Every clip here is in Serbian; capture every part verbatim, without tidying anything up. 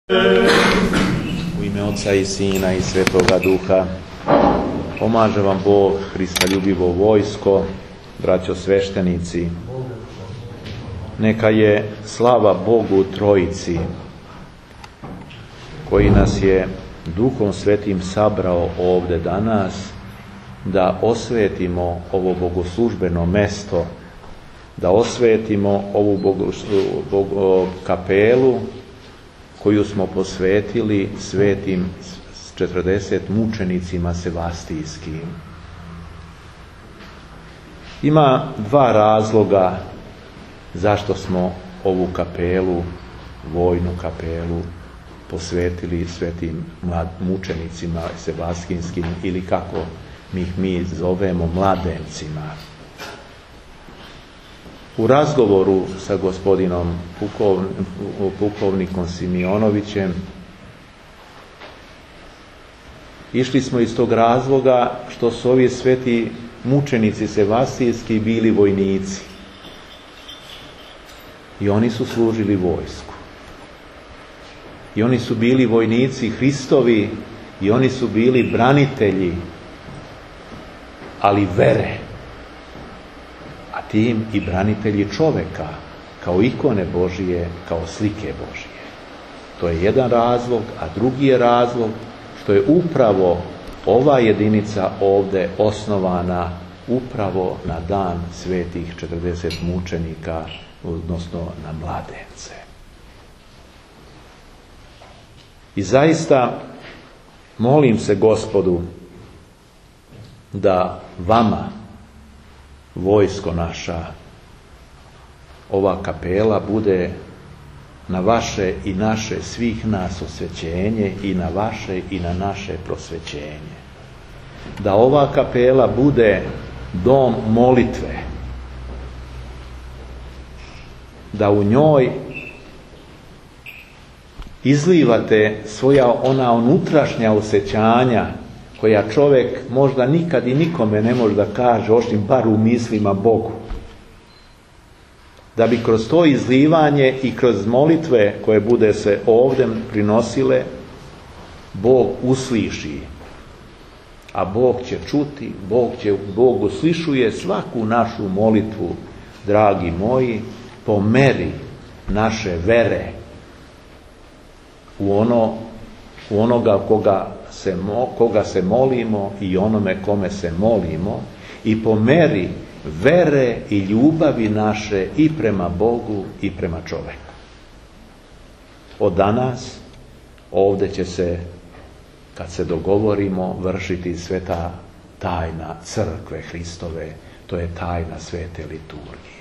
U ime Oca i Sina i Svetoga Duha, pomaže vam Bog, Hristoljubivo vojsko, braćo sveštenici. Neka je slava Bogu Trojici, koji nas je Duhom Svetim sabrao ovdje danas, da osvetimo ovo bogoslužbeno mesto, da osvetimo ovu bogo, bogo, kapelu koju smo posvetili svetim četrdeset mučenicima sevastijskim. Ima dva razloga zašto smo ovu kapelu, vojnu kapelu, posvetili svetim mučenicima sevastijskim, ili kako mi ih mi zovemo, mladencima. U razgovoru sa gospodinom pukovnikom Simionovićem išli smo iz tog razloga što su ovi sveti mučenici sevastijski bili vojnici i oni su služili vojsku i oni su bili vojnici Hristovi i oni su bili branitelji, ali vere, a tim i branitelji čoveka, kao ikone Božije, kao slike Božije. To je jedan razlog, a drugi je razlog što je upravo ova jedinica ovdje osnovana upravo na dan svetih četrdeset mučenika, odnosno na mladence. I zaista molim se Gospodu da vama, vojsko naša, ova kapela bude na vaše i naše, svih nas, osvećenje i na vaše i na naše prosvećenje. Da ova kapela bude dom molitve, da u njoj izlivate svoja ona unutrašnja osjećanja koja čovjek možda nikad i nikome ne može da kaže, osim bar u mislima Bogu. Da bi kroz to izlivanje i kroz molitve koje bude se ovdje prinosile, Bog usliši. A Bog će čuti, Bog, će, Bog uslišuje svaku našu molitvu, dragi moji, po meri naše vere u, ono, u onoga koga se, koga se molimo i onome kome se molimo, i po meri vere i ljubavi naše i prema Bogu i prema čoveku. Od danas ovdje će se, kad se dogovorimo, vršiti sveta tajna crkve Hristove, to je tajna svete liturgije.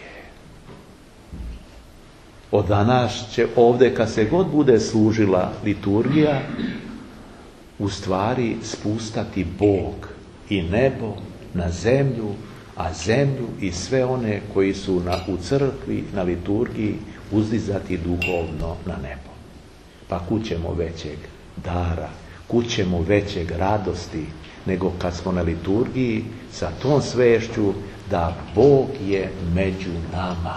Od danas će ovdje, kad se god bude služila liturgija, u stvari spustati Bog i nebo na zemlju, a zemlju i sve one koji su na, u crkvi, na liturgiji, uzdizati duhovno na nebo. Pa kućemo većeg dara, kućemo većeg radosti, nego kad smo na liturgiji sa tom svešću da Bog je među nama.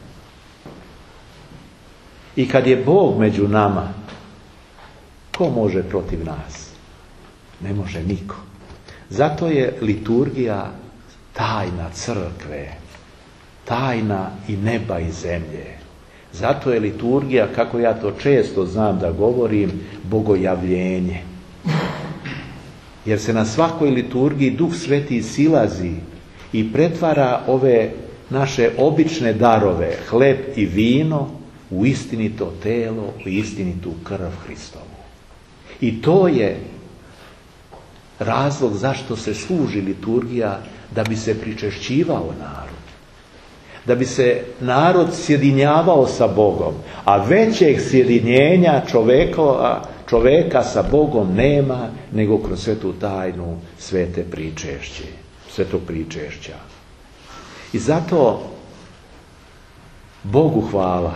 I kad je Bog među nama, ko može protiv nas? Ne može niko. Zato je liturgija tajna crkve, tajna i neba i zemlje. Zato je liturgija, kako ja to često znam da govorim, bogojavljenje. Jer se na svakoj liturgiji Duh Sveti silazi i pretvara ove naše obične darove, hleb i vino, u istinito telo, u istinitu krv Hristovu. I to je razlog zašto se služi liturgija, da bi se pričešćivao narod. Da bi se narod sjedinjavao sa Bogom. A većeg sjedinjenja čoveka, čoveka sa Bogom nema, nego kroz svetu tajnu svete pričešće. Svetog pričešća. I zato Bogu hvala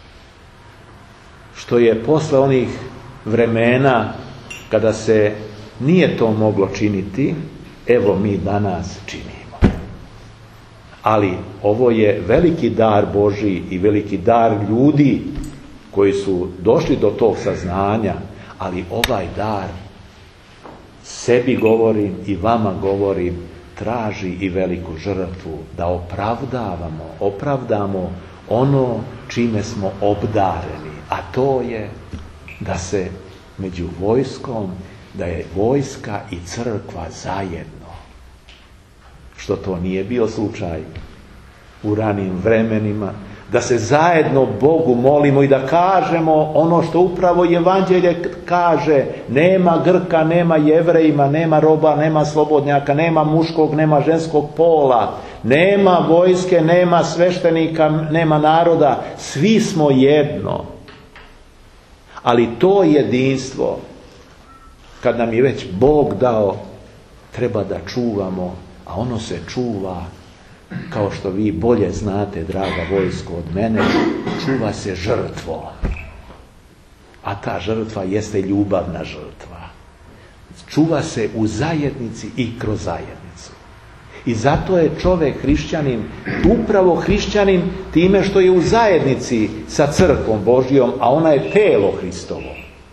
što je posle onih vremena kada se nije to moglo činiti, evo mi danas činimo. Ali ovo je veliki dar Božji i veliki dar ljudi koji su došli do tog saznanja, ali ovaj dar, sebi govorim i vama govorim, traži i veliku žrtvu da opravdavamo, opravdamo ono čime smo obdareni, a to je da se među vojskom, da je vojska i crkva zajedno. Što to nije bio slučaj u ranim vremenima, da se zajedno Bogu molimo i da kažemo ono što upravo Evanđelje kaže: nema Grka, nema Jevrejima, nema roba, nema slobodnjaka, nema muškog, nema ženskog pola, nema vojske, nema sveštenika, nema naroda, svi smo jedno. Ali to jedinstvo, kad nam je već Bog dao, treba da čuvamo, a ono se čuva, kao što vi bolje znate, draga vojsko, od mene, čuva se žrtvom. A ta žrtva jeste ljubavna žrtva. Čuva se u zajednici i kroz zajednicu. I zato je čovjek hrišćanin, upravo hrišćanin time što je u zajednici sa crkvom Božjom, a ona je telo Hristovo.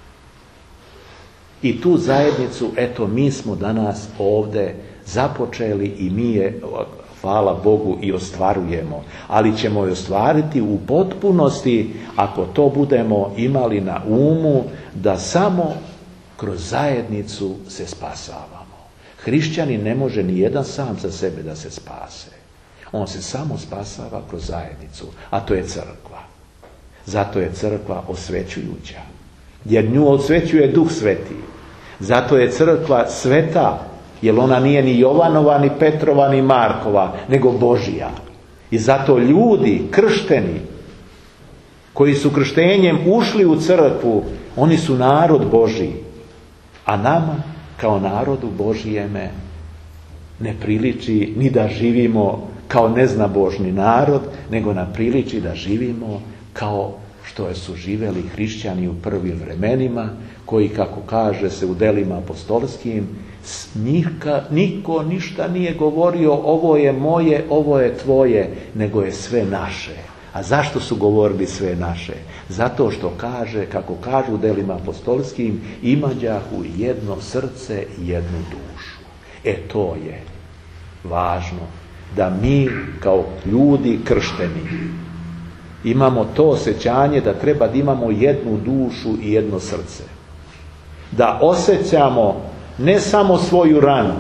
I tu zajednicu, eto, mi smo danas ovdje započeli i mi je, hvala Bogu, i ostvarujemo. Ali ćemo je ostvariti u potpunosti ako to budemo imali na umu, da samo kroz zajednicu se spasavamo. Hrišćanin ne može ni jedan sam za sebe da se spase. On se samo spasava kroz zajednicu, a to je crkva. Zato je crkva osvećujuća. Jer nju osvećuje Duh Sveti. Zato je crkva sveta, jer ona nije ni Jovanova, ni Petrova, ni Markova, nego Božija. I zato ljudi kršteni, koji su krštenjem ušli u crkvu, oni su narod Božji. A nama, kao narodu Božijeme, ne priliči ni da živimo kao neznabožni narod, nego nam priliči da živimo kao što su živeli hrišćani u prvim vremenima, koji, kako kaže se u delima apostolskim, Nika, niko ništa nije govorio ovo je moje, ovo je tvoje, nego je sve naše. A zašto su govorili sve naše? Zato što kaže, kako kažu u delima apostolskim, imađahu jedno srce i jednu dušu. E to je važno, da mi kao ljudi kršteni imamo to osjećanje da treba da imamo jednu dušu i jedno srce. Da osjećamo ne samo svoju ranu,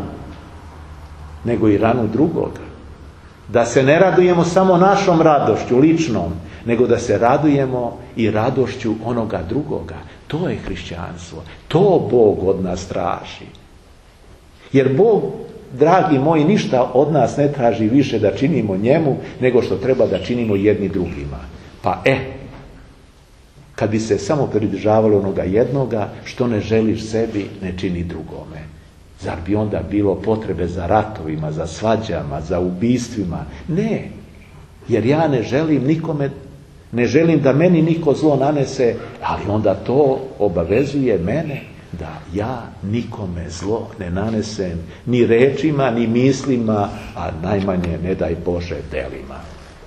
nego i ranu drugoga. Da se ne radujemo samo našom radošću, ličnom, nego da se radujemo i radošću onoga drugoga. To je hrišćanstvo. To Bog od nas traži. Jer Bog, dragi moji, ništa od nas ne traži više da činimo njemu, nego što treba da činimo jedni drugima. Pa e, kad bi se samo pridržavalo onoga jednoga, što ne želiš sebi, ne čini drugome. Zar bi onda bilo potrebe za ratovima, za svađama, za ubistvima? Ne, jer ja ne želim nikome, ne želim da meni niko zlo nanese, ali onda to obavezuje mene da ja nikome zlo ne nanesem, ni rečima, ni mislima, a najmanje, ne daj Bože, delima.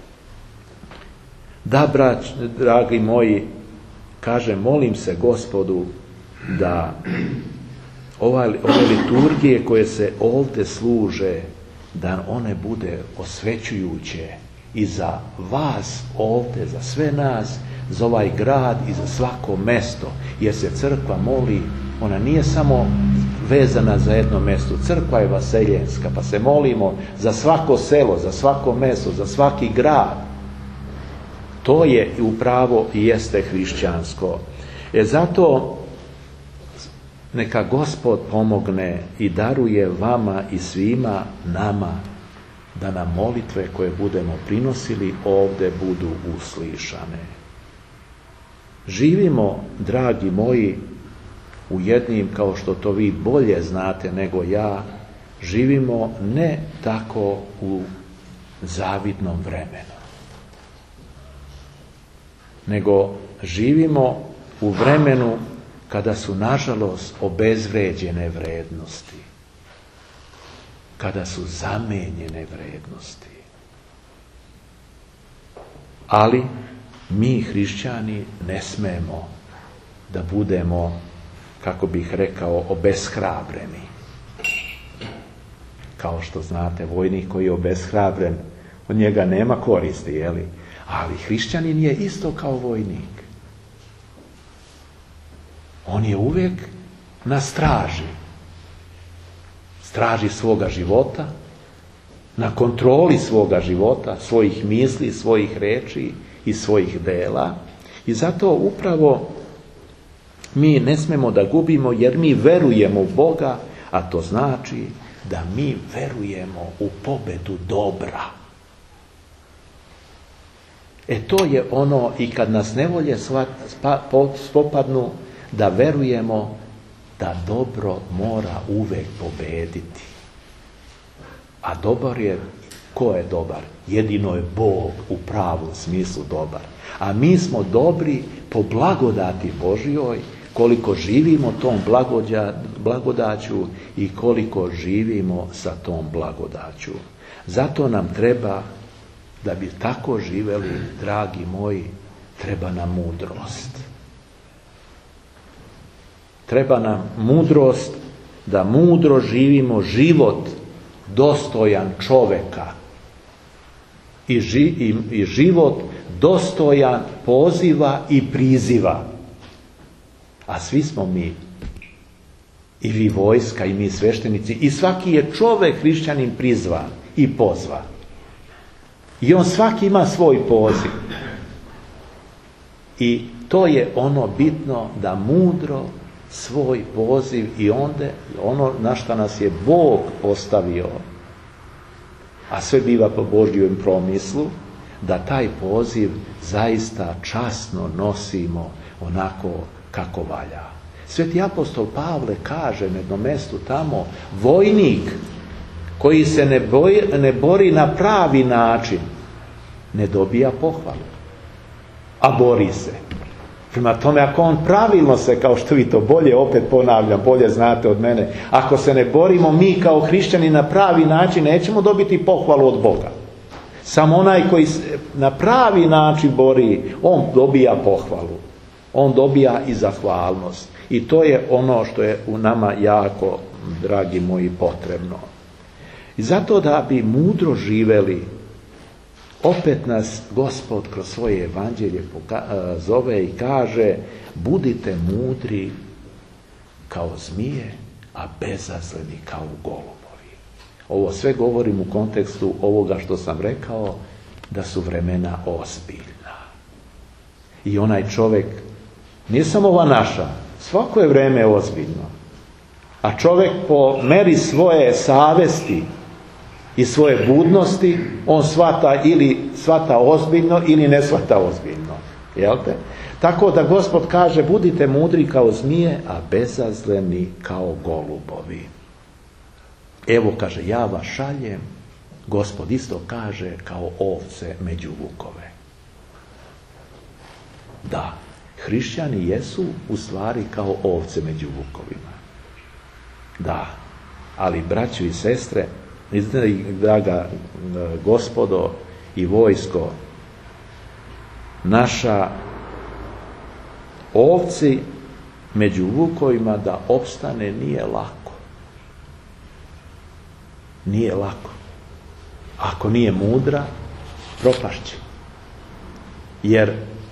Da, brać, dragi moji, kaže, molim se Gospodu da ove liturgije koje se ovdje služe, da one bude osvećujuće i za vas ovdje, za sve nas, za ovaj grad i za svako mesto, jer se crkva moli, ona nije samo vezana za jedno mjesto, crkva je vaseljenska, pa se molimo za svako selo, za svako mjesto, za svaki grad. To je upravo i jeste hrišćansko. E zato neka Gospod pomogne i daruje vama i svima nama da nam molitve koje budemo prinosili ovdje budu uslišane. Živimo, dragi moji, u jednim, kao što to vi bolje znate nego ja, živimo ne tako u zavidnom vremenu, nego živimo u vremenu kada su, nažalost, obezvređene vrednosti, kada su zamenjene vrednosti. Ali Mi hrišćani ne smemo da budemo, kako bih rekao, obeshrabreni. Kao što znate, vojnik koji je obeshrabren, od njega nema koristi, jeli? Ali hrišćanin je isto kao vojnik. On je uvijek na straži. Straži svoga života, na kontroli svoga života, svojih misli, svojih reči i svojih dela. I zato upravo mi ne smemo da gubimo, jer mi verujemo u Boga, a to znači da mi verujemo u pobedu dobra. E to je ono, i kad nas nevolje spopadnu, da verujemo da dobro mora uvek pobediti. A dobar je, ko je dobar? Jedino je Bog u pravom smislu dobar. A mi smo dobri po blagodati Božjoj, koliko živimo tom blagođa, blagodaću i koliko živimo sa tom blagodaću. Zato nam treba, da bi tako živeli, dragi moji, treba nam mudrost. Treba nam mudrost da mudro živimo život dostojan čoveka i, ži, i, i život dostojan poziva i priziva. A svi smo mi, i vi vojska, i mi sveštenici, i svaki je čovek hrišćanin prizvan i pozvan. I on svaki ima svoj poziv. I to je ono bitno, da mudro svoj poziv i onda ono na što nas je Bog postavio, a sve biva po Božjem promislu, da taj poziv zaista časno nosimo onako kako valja. Sveti apostol Pavle kaže na jednom mjestu tamo, vojnik koji se ne, boj, ne bori na pravi način ne dobija pohvalu, a bori se. Prema tome, ako on pravilno se, kao što vi to bolje, opet ponavljam, bolje znate od mene, ako se ne borimo mi kao hrišćani na pravi način, nećemo dobiti pohvalu od Boga. Samo onaj koji se na pravi način bori, on dobija pohvalu. On dobija i zahvalnost. I to je ono što je u nama jako, dragi moji, potrebno. I zato da bi mudro živeli, opet nas Gospod kroz svoje evanđelje zove i kaže, budite mudri kao zmije, a bezazleni kao golubovi. Ovo sve govorim u kontekstu ovoga što sam rekao, da su vremena ozbiljna. I onaj čovjek, nije samo ova naša, svako je vreme ozbiljno. A čovjek po meri svoje savesti i svoje budnosti, on shvata ili shvata ozbiljno ili ne shvata ozbiljno. Jel te? Tako da Gospod kaže, budite mudri kao zmije, a bezazleni kao golubovi. Evo, kaže, ja vas šaljem, Gospod isto kaže, kao ovce među vukove. Da, hrišćani jesu u stvari kao ovce među vukovima. Da, ali braćo i sestre, draga Gospodo i vojsko, naša ovci među vukovima da opstane nije lako. Nije lako. Ako nije mudra, propašće. Jer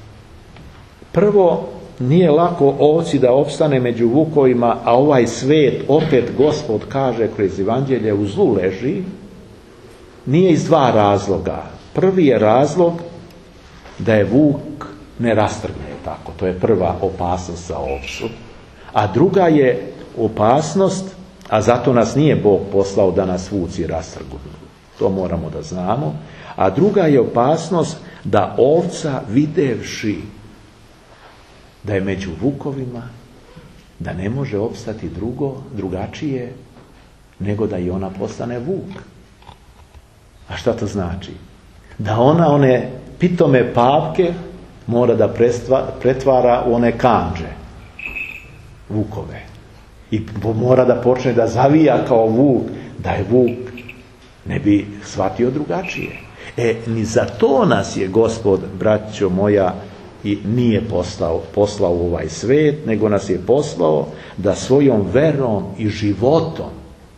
prvo, nije lako ovci da opstane među vukovima, a ovaj svet, opet Gospod kaže kroz evanđelje, u zlu leži, nije iz dva razloga. Prvi je razlog da je vuk ne rastrgne tako. To je prva opasnost za ovcu. A druga je opasnost, a zato nas nije Bog poslao da nas vuci rastrgnu. To moramo da znamo. A druga je opasnost da ovca, videvši da je među vukovima, da ne može opstati drugo, drugačije, nego da i ona postane vuk. A šta to znači? Da ona one pitome papke mora da pretvara u one kandže, vukove. I mora da počne da zavija kao vuk, da je vuk ne bi shvatio drugačije. E, ni za to nas je Gospod, braćo moja, i nije poslao, poslao u ovaj svet, nego nas je poslao da svojom verom i životom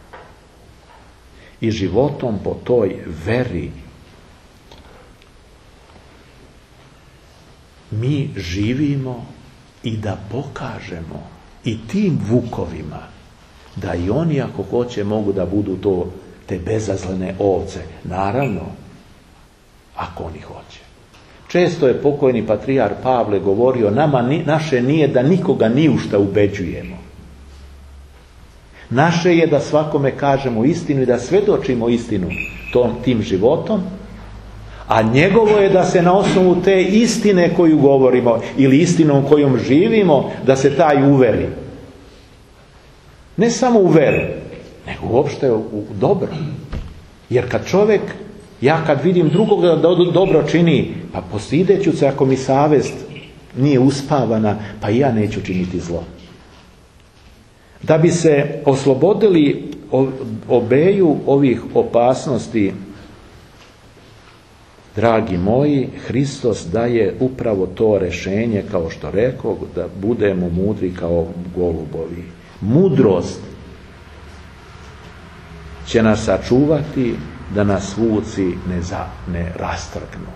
i životom po toj veri mi živimo i da pokažemo i tim vukovima da i oni ako hoće mogu da budu to te bezazlene ovce. Naravno, ako oni hoće. Često je pokojni patrijar Pavle govorio, nama ni, naše nije da nikoga ni u šta ubeđujemo. Naše je da svakome kažemo istinu i da svedočimo istinu tom, tim životom, a njegovo je da se na osnovu te istine koju govorimo ili istinom kojom živimo, da se taj uveri. Ne samo u veru, nego uopšte u dobro. Jer kad čovjek, ja kad vidim drugoga da dobro čini, pa postideću se ako mi savjest nije uspavana, pa i ja neću činiti zlo. Da bi se oslobodili obeju ovih opasnosti, dragi moji, Hristos daje upravo to rješenje, kao što rekao, da budemo mudri kao golubovi. Mudrost će nas sačuvati da nas vuci ne, za, ne rastrgnu.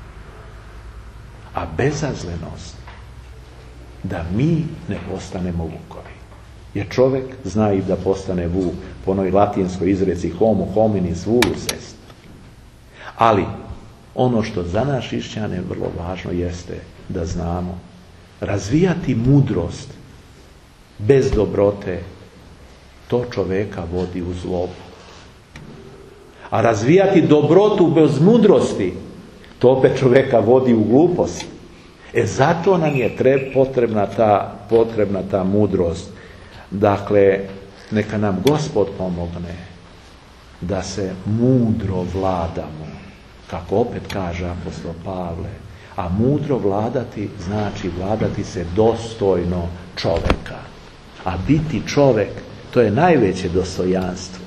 A bezazlenost da mi ne postanemo vukovi. Jer čovjek zna i da postane vuk, po onoj latinskoj izreci homo hominis vulus est. Ali ono što za nas hrišćane vrlo važno jeste da znamo razvijati mudrost bez dobrote, to čovjeka vodi u zlobu. A razvijati dobrotu bez mudrosti, to opet čovjeka vodi u glupost. E zato nam je treb, potrebna, ta, potrebna ta mudrost. Dakle, neka nam Gospod pomogne da se mudro vladamo, kako opet kaže apostol Pavle. A mudro vladati znači vladati se dostojno čovjeka. A biti čovjek, to je najveće dostojanstvo.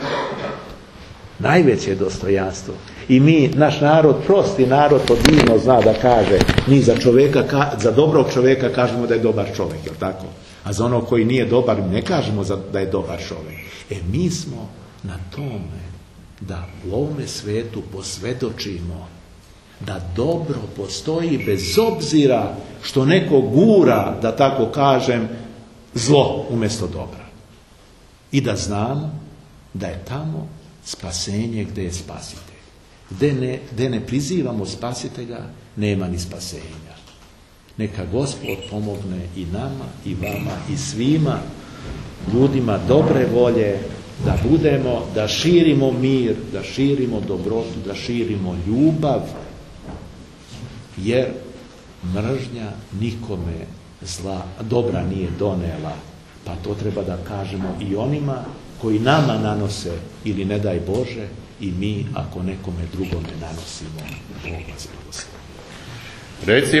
Najveće dostojanstvo. I mi, naš narod, prosti narod, to divno zna da kaže, mi za čovjeka, za dobrog čovjeka kažemo da je dobar čovjek, jel tako? A za onog koji nije dobar ne kažemo da je dobar čovjek. E mi smo na tome da u ovome svetu posvjedočimo da dobro postoji bez obzira što neko gura, da tako kažem, zlo umjesto dobra. I da znamo da je tamo spasenje gdje je spasitelj. Gdje ne, gdje ne prizivamo spasitelja, nema ni spasenja. Neka Gospod pomogne i nama, i vama, i svima ljudima dobre volje, da budemo, da širimo mir, da širimo dobrotu, da širimo ljubav, jer mržnja nikome zla, dobra nije donela, pa to treba da kažemo i onima koji nama nanose, ili ne daj Bože, i mi ako nekome drugome nanosimo. Bog vas blagoslovi.